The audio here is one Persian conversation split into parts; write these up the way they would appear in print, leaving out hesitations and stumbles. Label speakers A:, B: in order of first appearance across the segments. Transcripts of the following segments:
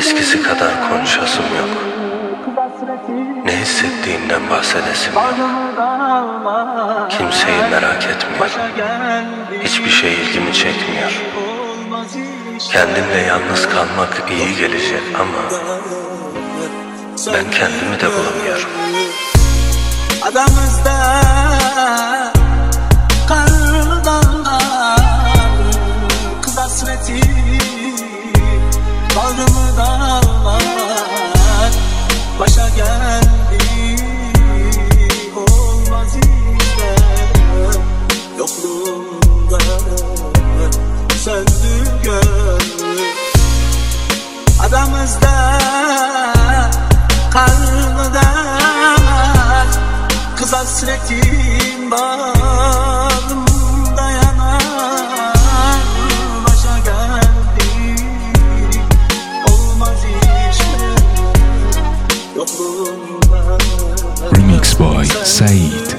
A: Eskisi kadar konuşasım yok. Ne hissettiğinden bahsedesim yok. Kimseyi merak etmiyor. Hiçbir şey ilgimi çekmiyor. Kendimle yalnız kalmak iyi gelecek ama ben kendimi de bulamıyorum.
B: Adamızda karlı dağlar, kız hasreti bağrımı dağlar. Başa geldi olmaz işte, yokluğunda söndü gönlüm. Adamızda karlı dağlar, kız hasretin bağrımda yanar. Başa geldi olmaz işte, yokluğunda.
C: Remix by Said.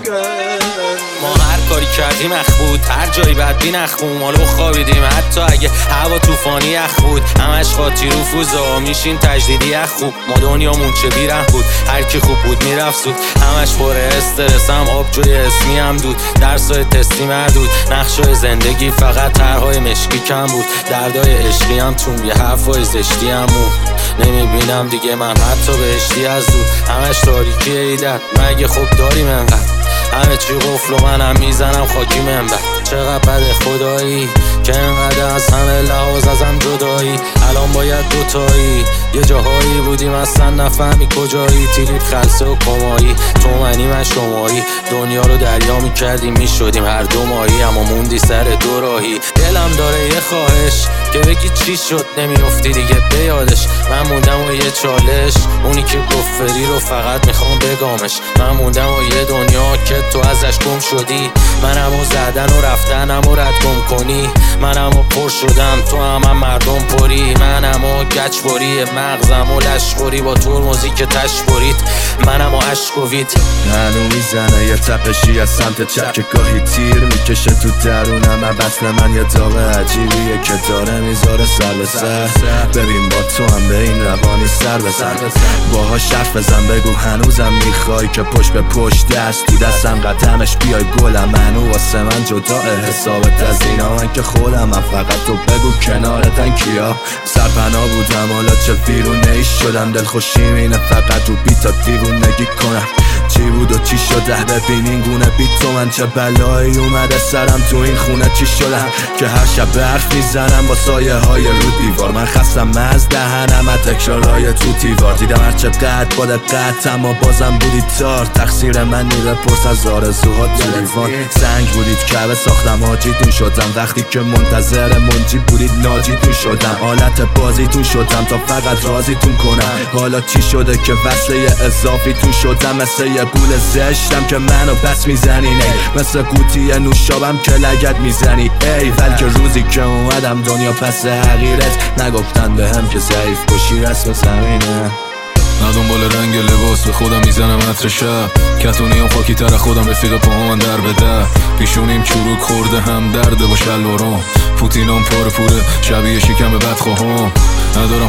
D: ما هر کاری کردیم اخ بود، هر جایی بدبین اخ بود، مالو خوابیدیم حتی اگه هوا طوفانی اخ بود. همش خاطی رفوزا میشیم تجدیدی اخ خوب. ما دنیامون چه بیره بود، هر کی خوب بود میرفت زود. همش پر استرس هم آب جوی اسمی هم دود. درسای تستی مردود، نقشای زندگی فقط طرحهای مشکی کم بود. دردای عشقی هم توم، یه حرفای زشتی هم مون. نمیبینم دیگه من حتی بهشتی از دود. همش تاریکی ایدن، مگه خوب داریم انقدر؟ همه چی قفل و منم میزنم خاکی منبر. چقدر بده خدایی که انقدر از همه لحاظ ازم جدایی. الان باید دوتایی، یه جاهایی بودیم اصلا نفهمی کجایی. تیلیب خلصه و کمایی، تو منی من شمایی. دنیا رو دریا میکردیم میشدیم هر دو ماهی، اما موندی سر دو راهی. دلم داره یه خواهش که بگی چی شد نمیافتی دیگه به یادش. من موندم و یه چالش، اونی که گفری رو فقط میخوام بگامش. من موندم و یه دنیا که تو ازش گم شدی. منمو زدن و رفتنم و رد گم کنی. منمو پر شدم تو هم مردم پری. منمو گچباری مغزم و لشخوری با ترمزی که تش برید. منمو عشقوید
E: منو میزنه یه تپشی از سمت چپ که گاهی تیر میکشه تو درونم. بسن من یه داغ عجیبیه که داره میذاره سر به سر. ببین با تو هم به این روانی سر بزن، باهاش حرف بزن، بگو هنوزم میخوای که پشت به پشت دست تو دستم قدمش بیای گلم. منو واسه من جدا حسابت از اینا، من که خودم من فقط تو بگو کنارتن کیا. سرپناه بودم حالا چه ویرونه ای شدم. دلخوشیم اینه فقط رو بیتا دیوونگی کنم. چی بود و چی شده ببین این گونه بی تو من چه بلایی اومده سرم تو این خونه. چی شدم که هر شب حرف میزنم با سایه های رو دیوار. من خستم از دهنم از تکرارهای تو دیوار. دیدم هرچه قد با دقت اما بازم بودی تار. تقصیر من نیره پرس از آرزوها تو لیوان. سنگ بودید کعبه ساختم حاجیتون شدم. وقتی که منتظر منجی بودید ناجیتون شدم. حالت بازیتون شدم تا فقط راضیتون کنم. حالا چی شده که وصله اضافیتون شدم؟ مثل یه گول زشتم که منو بس میزنی. نه مثل قوطی نوشابم که لگد میزنی. ای بلکه روزی که اومدم دنیا پس حقیرت نگفتن به هم که ضعیف باشی رسم زمینه.
C: نه دنبال رنگ لباس به خودم میزنم عطر شب. کتونیم خاکی تر خودم رفیق پاهام در به در. پیشونیم چروک خورده هم درده با شلوارام. پوتینام پاره پوره شبیه شکم بدخواهام. ندارم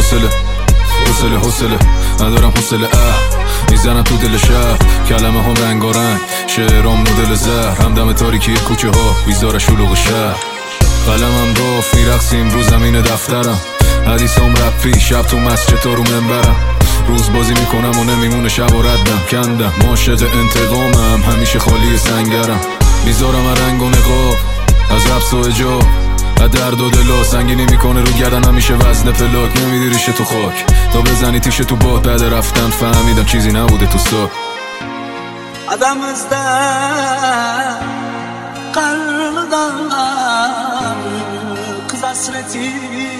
C: حوصله ندارم حوصله میزنم تو دل شهر. کلمه هم رنگارنگ، شعرام نو دل زهر. همدم تاریکی کوچه ها بیزار شلوغ شهر. قلمم داف میرقصیم رو زمین دفترم. حدیثم رپی شب تو مسجد تا رو منبرم. روز بازی میکنم و نمیمونه شب و ردم. کندم ماشت انتقامم همیشه خالی سنگرم. میذارم رنگ و نقاب از ربس و اجاب. درد و دلا سنگینی میکنه رو گردنم میشه وزن پلاک. نمیدی ریشه تو خاک تا بزنی تیشه تو باد. بعد رفتن فهمیدم چیزی نبوده تو ساک.
B: Adamızda karlı dağlar, kız hasreti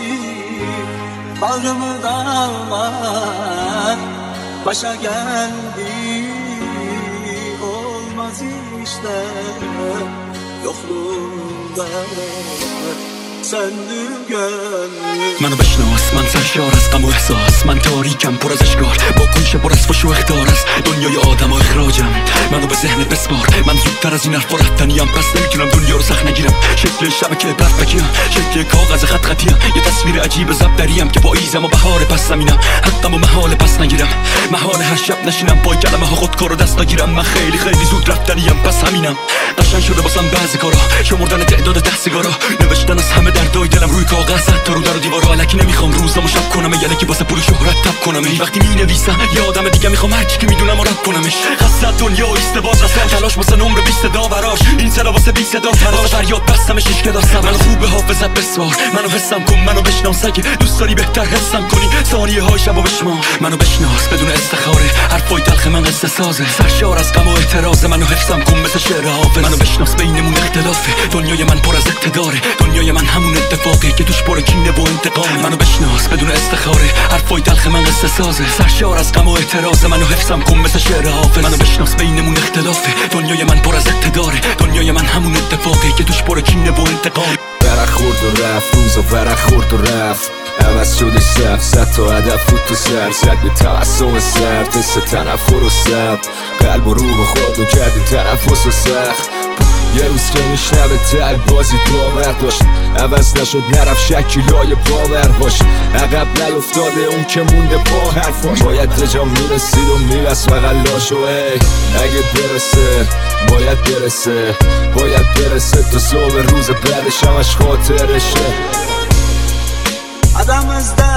B: bağrımı dağlar. Başa geldi olmaz işte, yokluğunda söndü gönlüm.
F: منو بشناس، من سرشار از غم و احساس، من تاریکم پر از اشکار، با گوشه پر از فش و اخطار است دنیای آدم و اخراجم. منو به ذهن بسپار، من زودتر از این حرفا رفتنیم، پس نمیتونم دنیا رو سخت نگیرم. شکل شبکه برف بکیم، شکل کاغذ خط خطیم، یه تصویر عجیب ضبط دریم که پاییزم و بهار پس زمینم. حقم و محال پس نگیرم، محال هر شب نشینم با کلمه ها خودکار و دست نگیرم. من خیلی خیلی زود رفتنیم، پس همینم. قشنگ شده واسم بعضی کارا، شمردن تعداد 10 سیگارا، نوشتن از همه دردای دلم روی کاغذ، تا رو در و دیوارا. الکی نمیخوام روزامو شب کنم، یلکی واسه پول و شهرت تب کنم. وقتی مینویسم یه آدم دیگه میخوام، هر کی که میدونم رد کنمش. خاصه دنیا ایست باز رسم، تلاش واسه نمره 20 صدا براش، این صدا واسه 20 صدا تراش. فریاد بستمش عشق دستم، منو خوب به حافظت بسوار، منو حسم کن، منو بشناس. اگه دوست داری بهتر حسم کنی، ثانیه های شبو بشمار. منو بشناس بدون استخاره، حرفای تلخ من قصه سازه، سرشار از غم و اعتراض. منو حفظم کن مثل شعر حافظ. منو بشناس بینمون اختلافه، دنیای من پر از اقتداره، دنیای من همون اتفاقه که توش پر کینه و انتقام. منو بشناس بدون استخاره، حرفای تلخ من قصه سازه، سرشار از غم و اعتراض. منو حفظم کن مثل شعر حافظ. منو بشناس بینمون اختلافه، دنیای من پر از اقتداره، دنیای من همون اتفاقه که توش پر کینه و انتقام.
E: ورق خورد و رفت، روزا ورق خورد و رفت، عوض شدی سبز، زد تا هدف بود تو سر، زد به تعصب سرد، حس تنفر و سب، قلب و روح و خود و کردیم تنفس و سخت. یه روز که میشنوه تل بازی داور داشت، عوض نشد نرفت شکلای باورهاش، عقب نیفتاده اون که مونده با حرفاش. باید دجا میرسید و میرس وقلاشو، اگه برسه باید برسه، باید برسه تا صبح روز بعدش همش خاطرشه.
B: Adamızda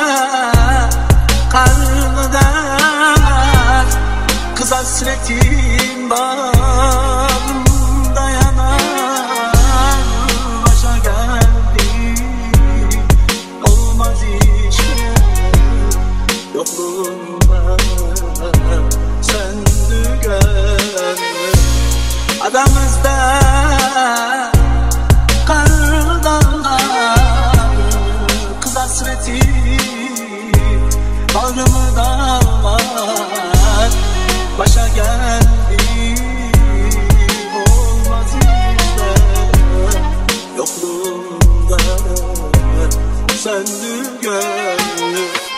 B: karnı der, kız hasretin bağrımda yanar. Başa geldi, olmaz hiç yokluğunda söndü gönlüm. Adamızda karnı dağlar, kız hasreti bağrımı dağlar. Başa geldi, olmaz işte yokluğunda söndü gönlüm.